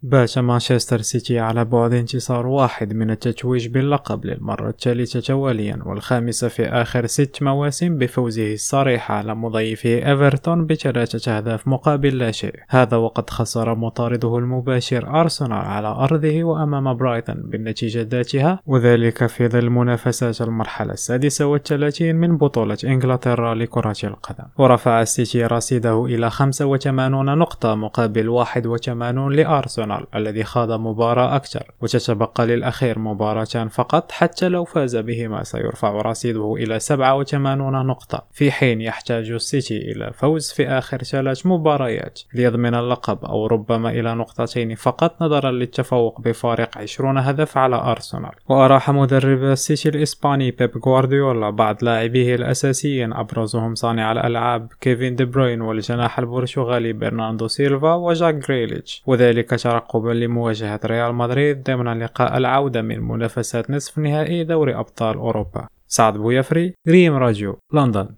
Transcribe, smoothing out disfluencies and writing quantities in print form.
بات مانشستر سيتي على بعد انتصار واحد من التتويج باللقب للمرة الثالثة تواليا والخامسة في آخر 6 مواسم بفوزه الصريح على مضيفه إيفرتون بثلاثة أهداف مقابل لا شيء. هذا وقد خسر مطارده المباشر أرسنال على أرضه وأمام برايتون بالنتيجة ذاتها، وذلك في ظل منافسات المرحلة 36 من بطولة إنجلترا لكرة القدم. ورفع السيتي رصيده إلى 85 نقطة مقابل 81 لأرسنال الذي خاض مباراة أكثر، وتتبقى للأخير مباراتان فقط. حتى لو فاز بهما سيرفع رصيده إلى 87 نقطة، في حين يحتاج السيتي إلى فوز في آخر 3 مباريات ليضمن اللقب، أو ربما إلى نقطتين فقط نظرا للتفوق بفارق 20 هدف على أرسنال. وأراح مدرب السيتي الإسباني بيب غوارديولا بعض لاعبيه الأساسيين، أبرزهم صانع الألعاب كيفين دي بروين والجناح البرتغالي برناردو سيلفا وجاك غريليتش، وذلك ترقبا لمواجهة ريال مدريد ضمن لقاء العودة من منافسات نصف نهائي دوري أبطال أوروبا. سعد بويفري، ريم راديو، لندن.